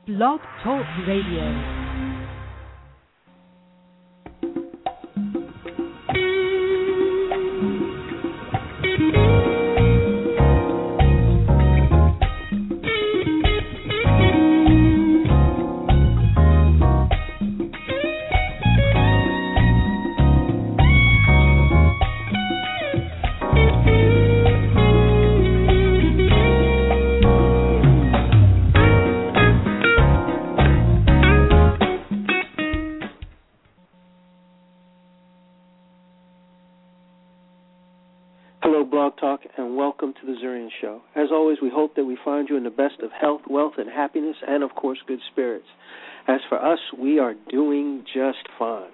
Blog Talk Radio. Show. As always, we hope that we find you in the best of health, wealth, and happiness, and, of course, good spirits. As for us, we are doing just fine.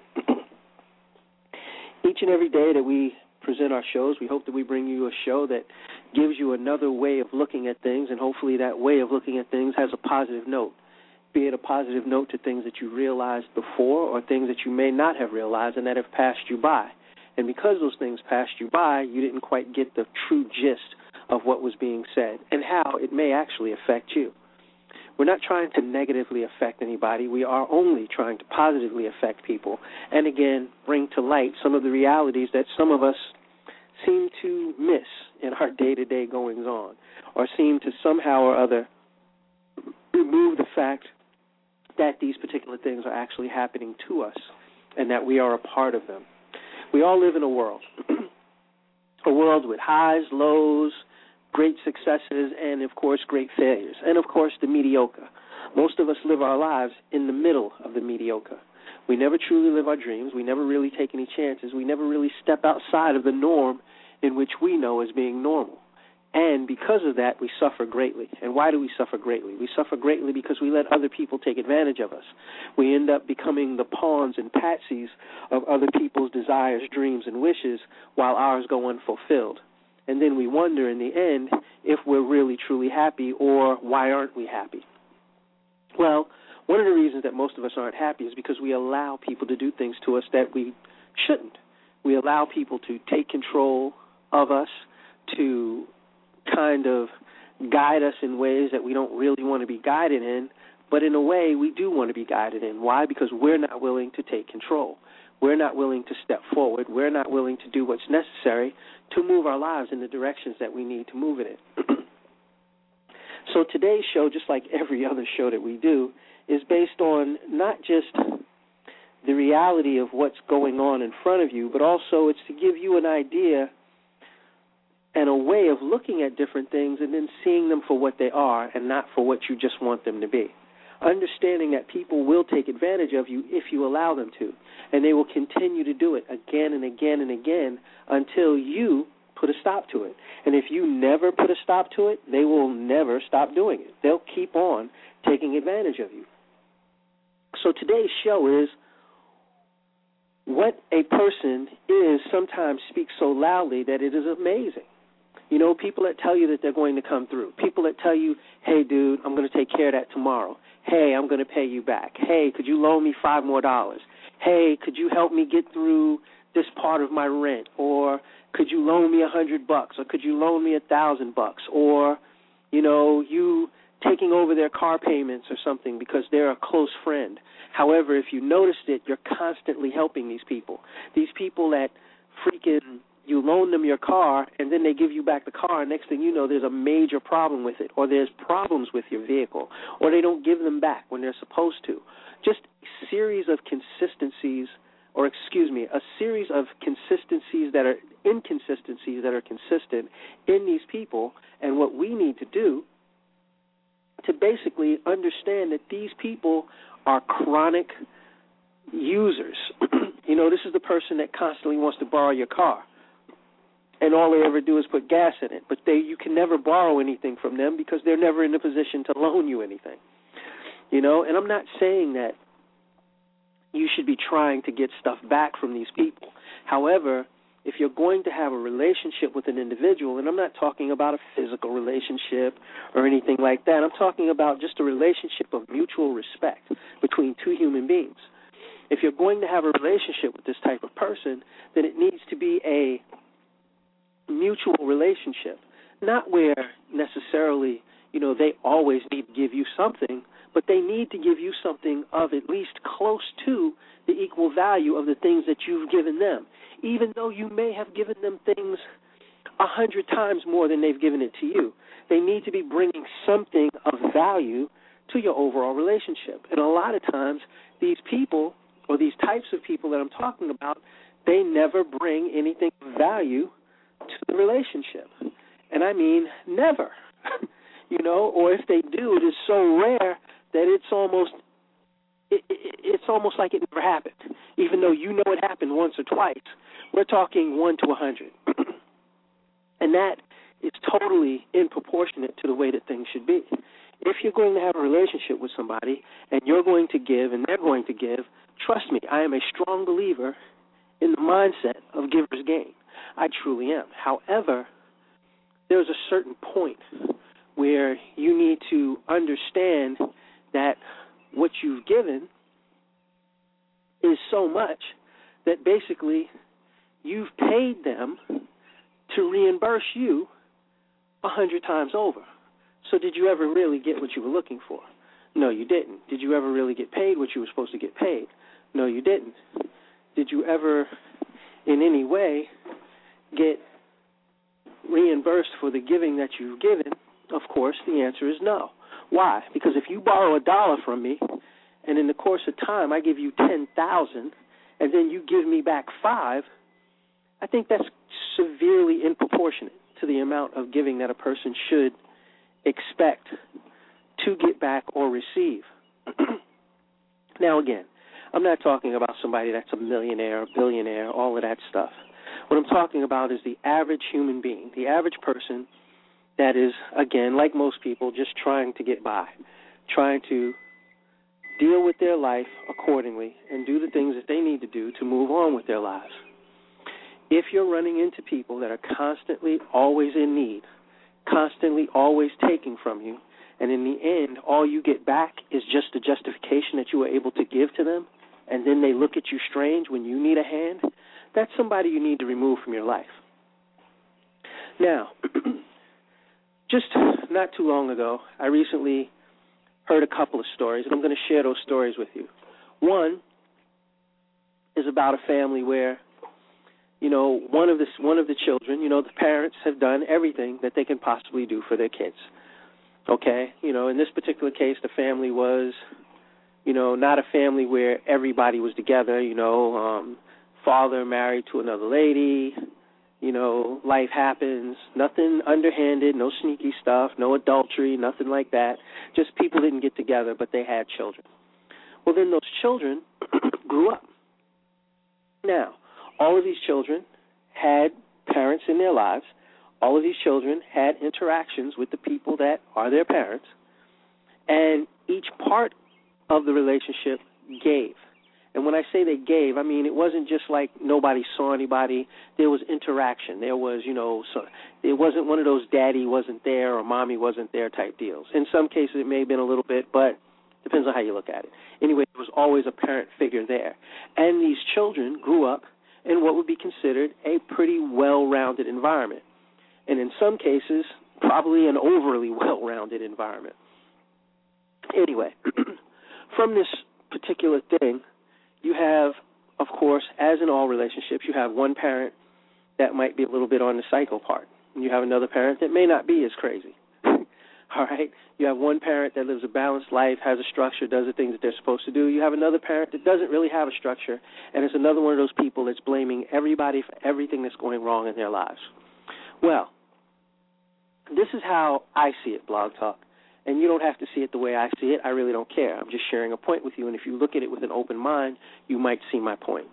Each and every day that we present our shows, we hope that we bring you a show that gives you another way of looking at things, and hopefully that way of looking at things has a positive note, be it a positive note to things that you realized before or things that you may not have realized and that have passed you by. And because those things passed you by, you didn't quite get the true gist of what was being said and how it may actually affect you. We're not trying to negatively affect anybody. We are only trying to positively affect people and, again, bring to light some of the realities that some of us seem to miss in our day-to-day goings-on or seem to somehow or other remove the fact that these particular things are actually happening to us and that we are a part of them. We all live in a world with highs, lows, great successes, and, of course, great failures, and, of course, the mediocre. Most of us live our lives in the middle of the mediocre. We never truly live our dreams. We never really take any chances. We never really step outside of the norm in which we know as being normal. And because of that, we suffer greatly. And why do we suffer greatly? We suffer greatly because we let other people take advantage of us. We end up becoming the pawns and patsies of other people's desires, dreams, and wishes while ours go unfulfilled. And then we wonder in the end if we're really truly happy or why aren't we happy? Well, one of the reasons that most of us aren't happy is because we allow people to do things to us that we shouldn't. We allow people to take control of us, to kind of guide us in ways that we don't really want to be guided in, but in a way we do want to be guided in. Why? Because we're not willing to take control. We're not willing to step forward. We're not willing to do what's necessary to move our lives in the directions that we need to move it in. So today's show, just like every other show that we do, is based on not just the reality of what's going on in front of you, but also it's to give you an idea and a way of looking at different things and then seeing them for what they are and not for what you just want them to be. Understanding that people will take advantage of you if you allow them to, and they will continue to do it again and again and again until you put a stop to it. And if you never put a stop to it, they will never stop doing it. They'll keep on taking advantage of you. So today's show is what a person is sometimes speaks so loudly that it is amazing. You know, people that tell you that they're going to come through. People that tell you, hey, dude, I'm going to take care of that tomorrow. Hey, I'm going to pay you back. Hey, could you loan me $5 more? Hey, could you help me get through this part of my rent? Or could you loan me $100? Or could you loan me $1,000? Or, you know, you taking over their car payments or something because they're a close friend. However, if you noticed it, you're constantly helping these people. These people that freaking you loan them your car, and then they give you back the car, and next thing you know, there's a major problem with it, or there's problems with your vehicle, or they don't give them back when they're supposed to. Just a series of consistencies, a series of inconsistencies that are consistent in these people, and what we need to do to basically understand that these people are chronic users. You know, this is the person that constantly wants to borrow your car, and all they ever do is put gas in it. But you can never borrow anything from them because they're never in a position to loan you anything. You know, and I'm not saying that you should be trying to get stuff back from these people. However, if you're going to have a relationship with an individual, and I'm not talking about a physical relationship or anything like that, I'm talking about just a relationship of mutual respect between two human beings. If you're going to have a relationship with this type of person, then it needs to be a mutual relationship, not where necessarily, you know, they always need to give you something, but they need to give you something of at least close to the equal value of the things that you've given them, even though you may have given them things 100 times more than they've given it to you. They need to be bringing something of value to your overall relationship. And a lot of times, these people or these types of people that I'm talking about, they never bring anything of value to the relationship. And I mean never, or if they do, it is so rare that it's almost like it never happened, even though you know it happened once or twice. We're talking 1 to 100. And that is totally disproportionate to the way that things should be. If you're going to have a relationship with somebody and you're going to give and they're going to give, trust me, I am a strong believer in the mindset of giver's gain. I truly am. However, there's a certain point where you need to understand that what you've given is so much that basically you've paid them to reimburse you 100 times over. So did you ever really get what you were looking for? No, you didn't. Did you ever really get paid what you were supposed to get paid? No, you didn't. Did you ever in any way get reimbursed for the giving that you've given? Of course, the answer is no. Why? Because if you borrow $1 from me, and in the course of time I give you 10,000, and then you give me back 5, I think that's severely disproportionate to the amount of giving that a person should expect to get back or receive. Now, again, I'm not talking about somebody that's a millionaire, a billionaire, all of that stuff. What I'm talking about is the average human being, the average person that is, again, like most people, just trying to get by, trying to deal with their life accordingly and do the things that they need to do to move on with their lives. If you're running into people that are constantly always in need, constantly always taking from you, and in the end, all you get back is just the justification that you were able to give to them, and then they look at you strange when you need a hand, that's somebody you need to remove from your life. Now, just not too long ago, I recently heard a couple of stories, and I'm going to share those stories with you. One is about a family where, one of the children, the parents have done everything that they can possibly do for their kids. Okay? In this particular case, the family was, not a family where everybody was together, father married to another lady, life happens, nothing underhanded, no sneaky stuff, no adultery, nothing like that. Just people didn't get together, but they had children. Well, then those children grew up. Now, all of these children had parents in their lives. All of these children had interactions with the people that are their parents, and each part of the relationship gave. And when I say they gave, I mean it wasn't just like nobody saw anybody. There was interaction. There was, so it wasn't one of those daddy wasn't there or mommy wasn't there type deals. In some cases it may have been a little bit, but depends on how you look at it. Anyway, there was always a parent figure there. And these children grew up in what would be considered a pretty well-rounded environment. And in some cases, probably an overly well-rounded environment. Anyway, from this particular thing, you have, of course, as in all relationships, you have one parent that might be a little bit on the psycho part. And you have another parent that may not be as crazy. All right? You have one parent that lives a balanced life, has a structure, does the things that they're supposed to do. You have another parent that doesn't really have a structure, and it's another one of those people that's blaming everybody for everything that's going wrong in their lives. Well, this is how I see it, Blog Talk. And you don't have to see it the way I see it. I really don't care. I'm just sharing a point with you, and if you look at it with an open mind, you might see my point.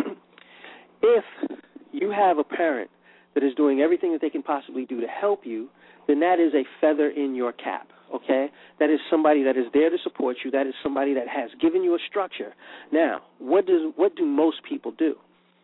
If you have a parent that is doing everything that they can possibly do to help you, then that is a feather in your cap, okay? That is somebody that is there to support you. That is somebody that has given you a structure. Now, what do most people do?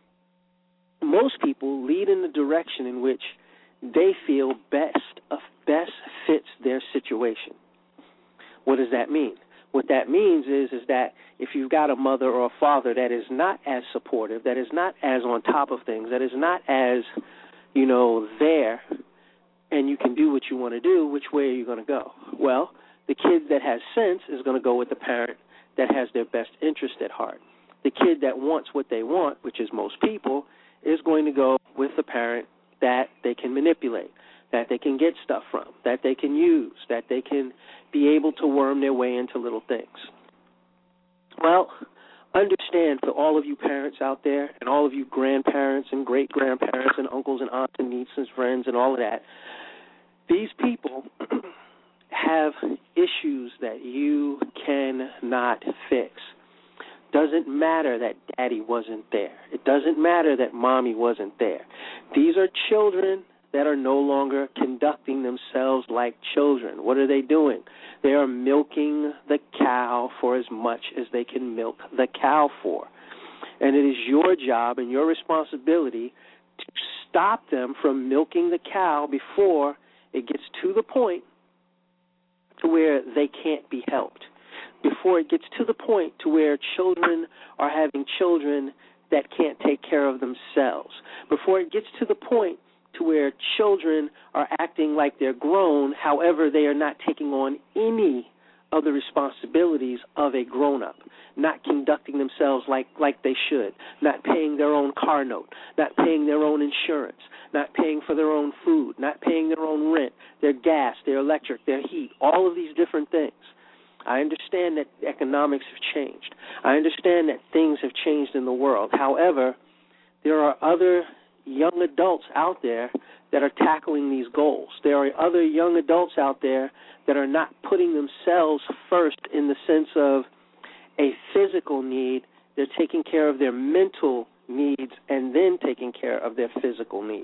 Most people lead in the direction in which they feel best fits their situation. What does that mean? What that means is that if you've got a mother or a father that is not as supportive, that is not as on top of things, that is not as, there, and you can do what you want to do, which way are you going to go? Well, The kid that has sense is going to go with the parent that has their best interest at heart. The kid that wants what they want, which is most people, is going to go with the parent that they can manipulate, that they can get stuff from, that they can use, that they can be able to worm their way into little things. Well, understand, for all of you parents out there and all of you grandparents and great-grandparents and uncles and aunts and nieces and friends and all of that, these people have issues that you cannot fix. Doesn't matter that daddy wasn't there. It doesn't matter that mommy wasn't there. These are children that are no longer conducting themselves like children. What are they doing? They are milking the cow for as much as they can milk the cow for. And it is your job and your responsibility to stop them from milking the cow before it gets to the point to where they can't be helped, before it gets to the point to where children are having children that can't take care of themselves, before it gets to the point to where children are acting like they're grown, however, they are not taking on any of the responsibilities of a grown-up, not conducting themselves like they should, not paying their own car note, not paying their own insurance, not paying for their own food, not paying their own rent, their gas, their electric, their heat, all of these different things. I understand that economics have changed. I understand that things have changed in the world. However, there are other young adults out there that are tackling these goals. There are other young adults out there that are not putting themselves first in the sense of a physical need. They're taking care of their mental needs and then taking care of their physical needs.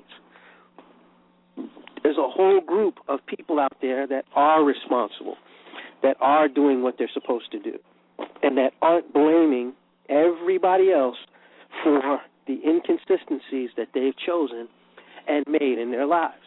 There's a whole group of people out there that are responsible, that are doing what they're supposed to do, and that aren't blaming everybody else for the inconsistencies that they've chosen and made in their lives.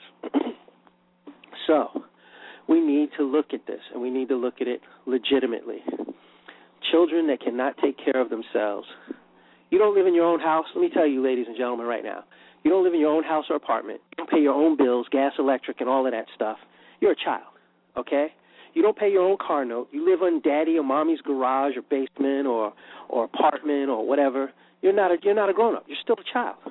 So we need to look at this, and we need to look at it legitimately. Children that cannot take care of themselves. You don't live in your own house. Let me tell you, ladies and gentlemen, right now, you don't live in your own house or apartment. You don't pay your own bills, gas, electric, and all of that stuff. You're a child, okay? You don't pay your own car note. You live in daddy or mommy's garage or basement or apartment or whatever. You're not a grown-up. You're still a child.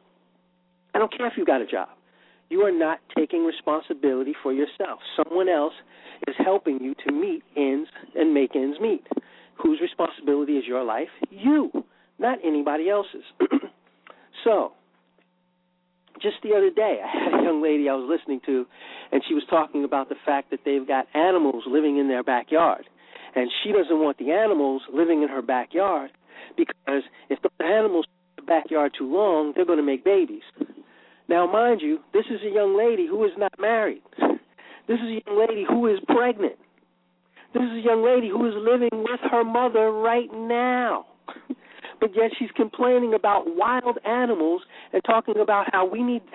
I don't care if you got a job. You are not taking responsibility for yourself. Someone else is helping you to meet ends and make ends meet. Whose responsibility is your life? You, not anybody else's. So, just the other day, I had a young lady I was listening to, and she was talking about the fact that they've got animals living in their backyard. And she doesn't want the animals living in her backyard because if the animals in the backyard too long, they're going to make babies. Now, mind you, this is a young lady who is not married. This is a young lady who is pregnant. This is a young lady who is living with her mother right now. But yet she's complaining about wild animals and talking about how they need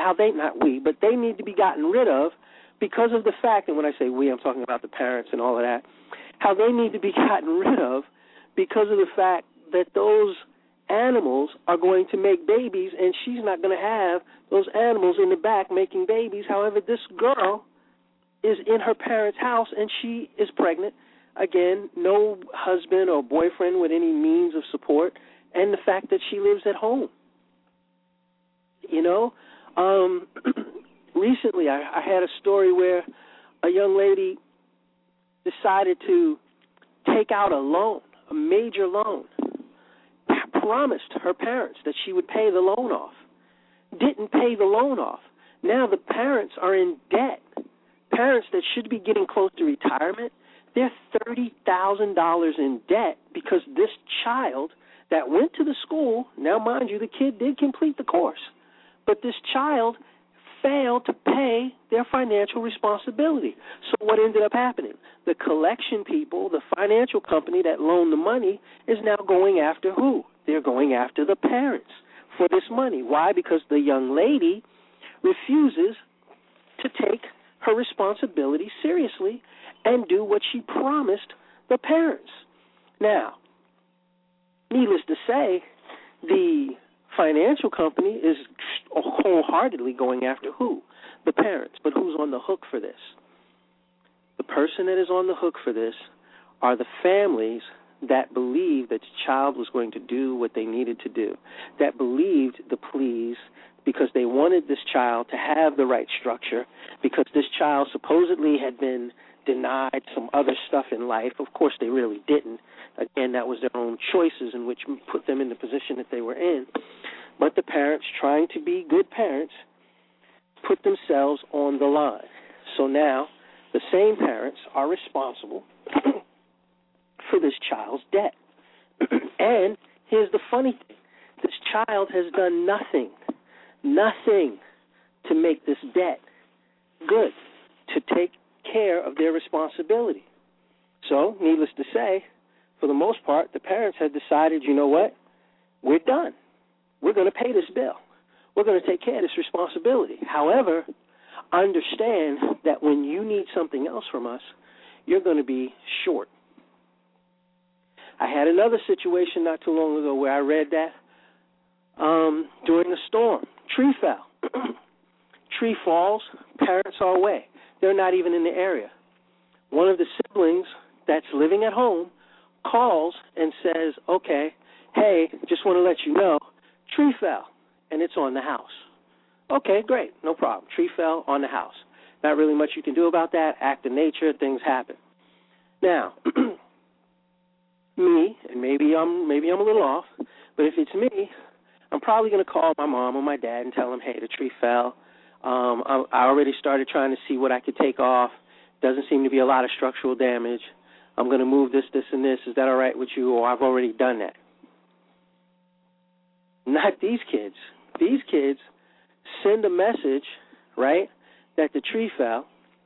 to be gotten rid of because of the fact, and when I say we, I'm talking about the parents and all of that, how they need to be gotten rid of because of the fact that those animals are going to make babies and she's not going to have those animals in the back making babies. However, this girl is in her parents' house and she is pregnant. Again, no husband or boyfriend with any means of support, and the fact that she lives at home. You know, recently I had a story where a young lady decided to take out a loan, a major loan, promised her parents that she would pay the loan off, didn't pay the loan off. Now the parents are in debt. Parents that should be getting close to retirement, they're $30,000 in debt because this child that went to the school, now mind you, the kid did complete the course, but this child failed to pay their financial responsibility. So what ended up happening? The collection people, the financial company that loaned the money, is now going after who? They're going after the parents for this money. Why? Because the young lady refuses to take her responsibility seriously and do what she promised the parents. Now, needless to say, the financial company is wholeheartedly going after who? The parents. But who's on the hook for this? The person that is on the hook for this are the families that believed that the child was going to do what they needed to do, that believed the pleas because they wanted this child to have the right structure, because this child supposedly had been denied some other stuff in life. Of course, they really didn't. Again, that was their own choices in which put them in the position that they were in. But the parents, trying to be good parents, put themselves on the line. So now the same parents are responsible for this child's debt. And here's the funny thing. This child has done nothing to make this debt good, to take care of their responsibility. So, needless to say, for the most part, the parents have decided, you know what, we're done. We're going to pay this bill. We're going to take care of this responsibility. However, understand that when you need something else from us, you're going to be short. I had another situation not too long ago where I read that during a storm, tree fell. Tree falls, parents are away. They're not even in the area. One of the siblings that's living at home calls and says, okay, hey, just want to let you know, tree fell, and it's on the house. Okay, great, no problem. Tree fell on the house. Not really much you can do about that. Act of nature, things happen. Now, me, and maybe I'm a little off, but if it's me, I'm probably going to call my mom or my dad and tell them, hey, the tree fell. I already started trying to see what I could take off. Doesn't seem to be a lot of structural damage. I'm going to move this, and this. Is that all right with you? Or I've already done that. Not these kids. These kids send a message, right, that the tree fell.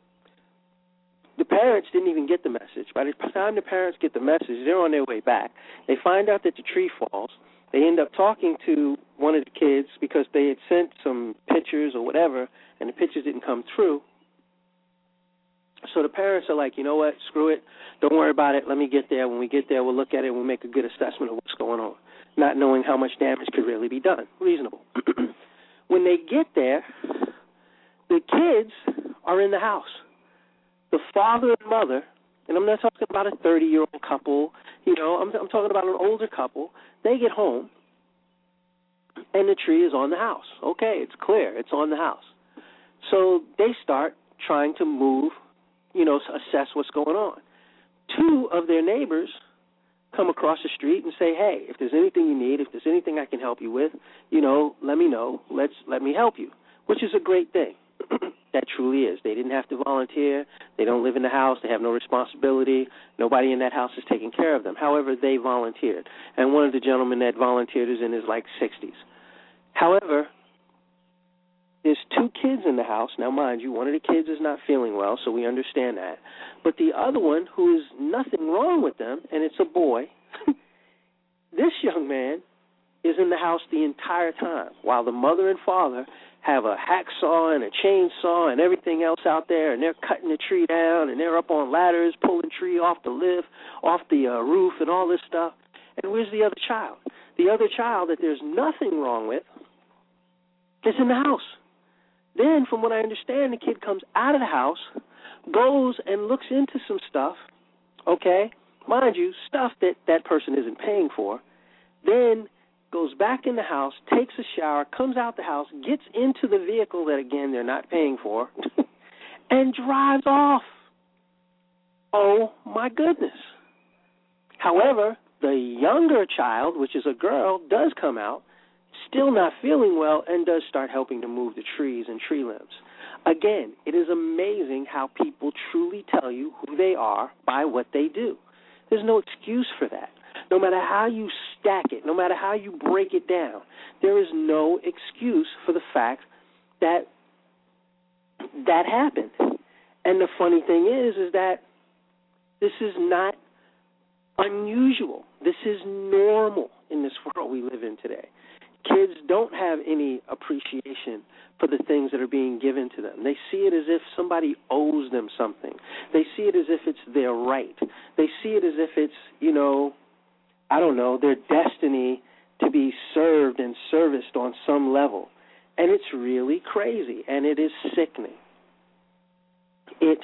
The parents didn't even get the message. By the time the parents get the message, they're on their way back. They find out that the tree falls. They end up talking to one of the kids because they had sent some pictures or whatever, and the pictures didn't come through. So the parents are like, you know what, screw it. Don't worry about it. Let me get there. When we get there, we'll look at it and we'll make a good assessment of what's going on, not knowing how much damage could really be done. Reasonable. When they get there, the kids are in the house. The father and mother, and I'm not talking about a 30-year-old couple, I'm talking about an older couple. They get home, and the tree is on the house. Okay, it's clear. It's on the house. So they start trying to move, assess what's going on. Two of their neighbors come across the street and say, hey, if there's anything you need, if there's anything I can help you with, let me know. Let me help you, which is a great thing. That truly is. They didn't have to volunteer. They don't live in the house. They have no responsibility. Nobody in that house is taking care of them. However, they volunteered. And one of the gentlemen that volunteered is in his, 60s. However, there's two kids in the house. Now, mind you, one of the kids is not feeling well, so we understand that. But the other one, who is nothing wrong with them, and it's a boy, this young man is in the house the entire time, while the mother and father have a hacksaw and a chainsaw and everything else out there, and they're cutting the tree down, and they're up on ladders, pulling tree off the roof and all this stuff. And where's the other child? The other child that there's nothing wrong with is in the house. Then, from what I understand, the kid comes out of the house, goes and looks into some stuff, okay, mind you, stuff that person isn't paying for, then goes back in the house, takes a shower, comes out the house, gets into the vehicle that, again, they're not paying for, and drives off. Oh, my goodness. However, the younger child, which is a girl, does come out, still not feeling well, and does start helping to move the trees and tree limbs. Again, it is amazing how people truly tell you who they are by what they do. There's no excuse for that. No matter how you stack it, no matter how you break it down, there is no excuse for the fact that that happened. And the funny thing is that this is not unusual. This is normal in this world we live in today. Kids don't have any appreciation for the things that are being given to them. They see it as if somebody owes them something. They see it as if it's their right. They see it as if it's, their destiny to be served and serviced on some level. And it's really crazy, and it is sickening. It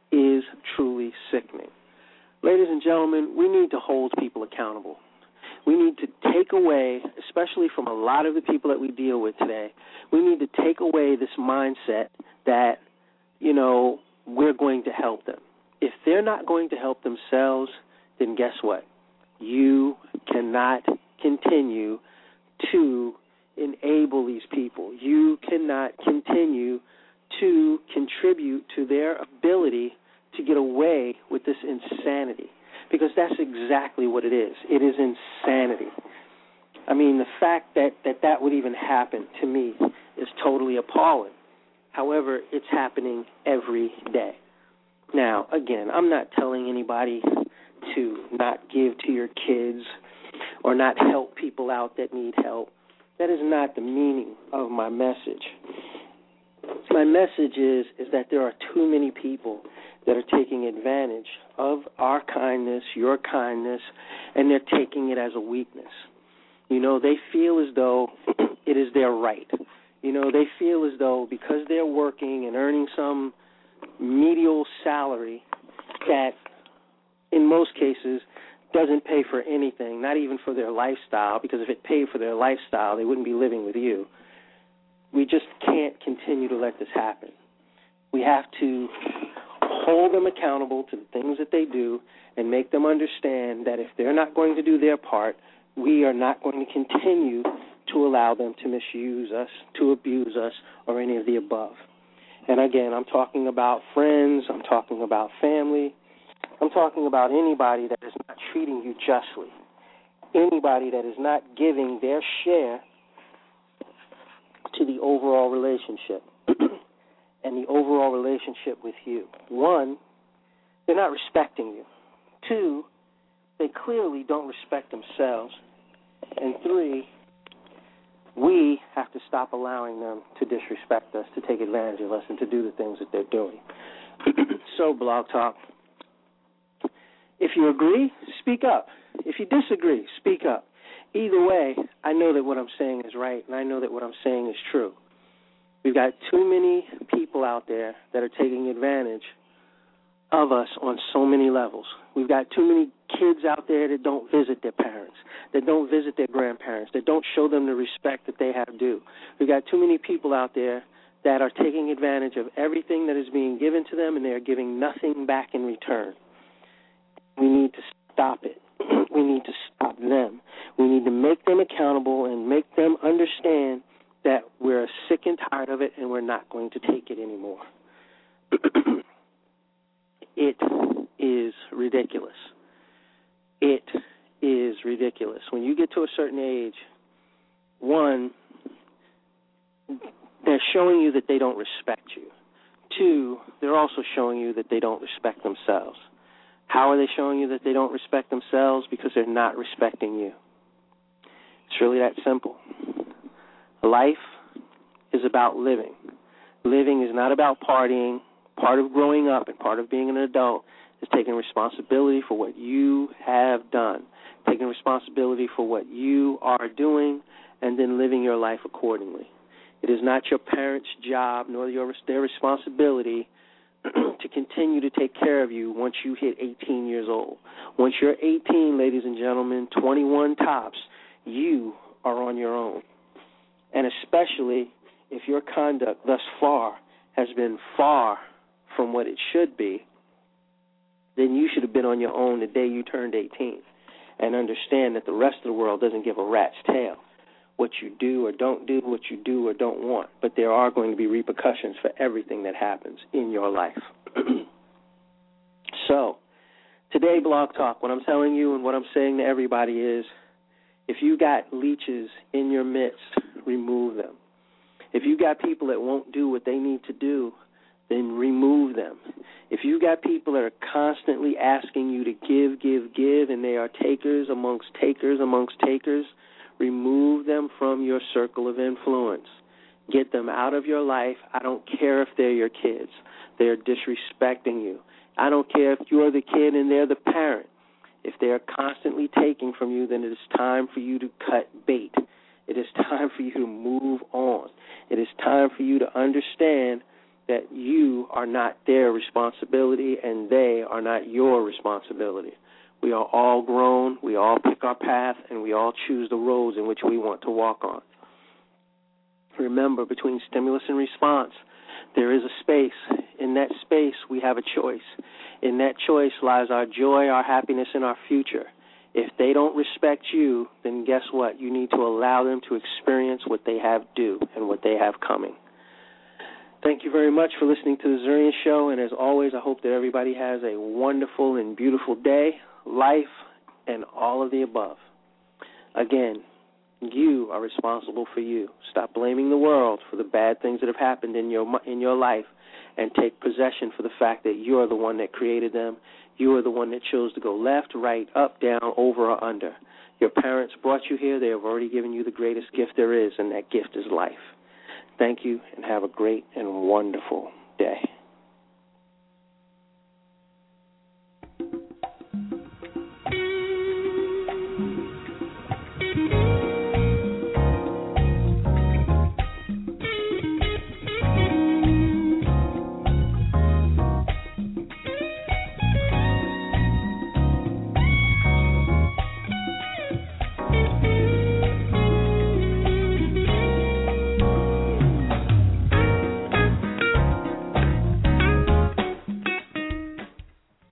is truly sickening. Ladies and gentlemen, we need to hold people accountable. We need to take away, especially from a lot of the people that we deal with today, we need to take away this mindset that, we're going to help them. If they're not going to help themselves, then guess what? You cannot continue to enable these people. You cannot continue to contribute to their ability to get away with this insanity, because that's exactly what it is. It is insanity. I mean, the fact that would even happen to me is totally appalling. However, it's happening every day. Now, again, I'm not telling anybody to not give to your kids or not help people out that need help. That is not the meaning of my message. My message is that there are too many people that are taking advantage of our kindness, your kindness, and they're taking it as a weakness. They feel as though it is their right. They feel as though because they're working and earning some medial salary that in most cases doesn't pay for anything, not even for their lifestyle, because if it paid for their lifestyle, they wouldn't be living with you. We just can't continue to let this happen. We have to hold them accountable to the things that they do and make them understand that if they're not going to do their part, we are not going to continue to allow them to misuse us, to abuse us, or any of the above. And again, I'm talking about friends, I'm talking about family, I'm talking about anybody that is not treating you justly, anybody that is not giving their share to the overall relationship and the overall relationship with you. One, they're not respecting you. Two, they clearly don't respect themselves. And three, we have to stop allowing them to disrespect us, to take advantage of us, and to do the things that they're doing. So, Blog Talk, if you agree, speak up. If you disagree, speak up. Either way, I know that what I'm saying is right, and I know that what I'm saying is true. We've got too many people out there that are taking advantage of us on so many levels. We've got too many kids out there that don't visit their parents, that don't visit their grandparents, that don't show them the respect that they have due. We've got too many people out there that are taking advantage of everything that is being given to them, and they are giving nothing back in return. We need to stop it. We need to stop them. We need to make them accountable and make them understand that we're sick and tired of it and we're not going to take it anymore. It is ridiculous. It is ridiculous. When you get to a certain age, one, they're showing you that they don't respect you. Two, they're also showing you that they don't respect themselves. How are they showing you that they don't respect themselves? Because they're not respecting you. It's really that simple. Life is about living. Living is not about partying. Part of growing up and part of being an adult is taking responsibility for what you have done, taking responsibility for what you are doing, and then living your life accordingly. It is not your parents' job nor their responsibility to continue to take care of you once you hit 18 years old. Once you're 18, ladies and gentlemen, 21 tops, you are on your own. And especially if your conduct thus far has been far from what it should be, then you should have been on your own the day you turned 18 and understand that the rest of the world doesn't give a rat's tail what you do or don't do, what you do or don't want. But there are going to be repercussions for everything that happens in your life. So, today, Blog Talk, what I'm telling you and what I'm saying to everybody is, if you got leeches in your midst, remove them. If you got people that won't do what they need to do, then remove them. If you got people that are constantly asking you to give, and they are takers amongst takers, remove them from your circle of influence. Get them out of your life. I don't care if they're your kids. They're disrespecting you. I don't care if you're the kid and they're the parent. If they're constantly taking from you, then it is time for you to cut bait. It is time for you to move on. It is time for you to understand that you are not their responsibility and they are not your responsibility. We are all grown, we all pick our path, and we all choose the roads in which we want to walk on. Remember, between stimulus and response, there is a space. In that space, we have a choice. In that choice lies our joy, our happiness, and our future. If they don't respect you, then guess what? You need to allow them to experience what they have due and what they have coming. Thank you very much for listening to the Zurian Show, and as always, I hope that everybody has a wonderful and beautiful day, life, and all of the above. Again, you are responsible for you. Stop blaming the world for the bad things that have happened in your life, and take possession for the fact that you are the one that created them. You are the one that chose to go left, right, up, down, over, or under. Your parents brought you here. They have already given you the greatest gift there is, and that gift is life. Thank you, and have a great and wonderful day.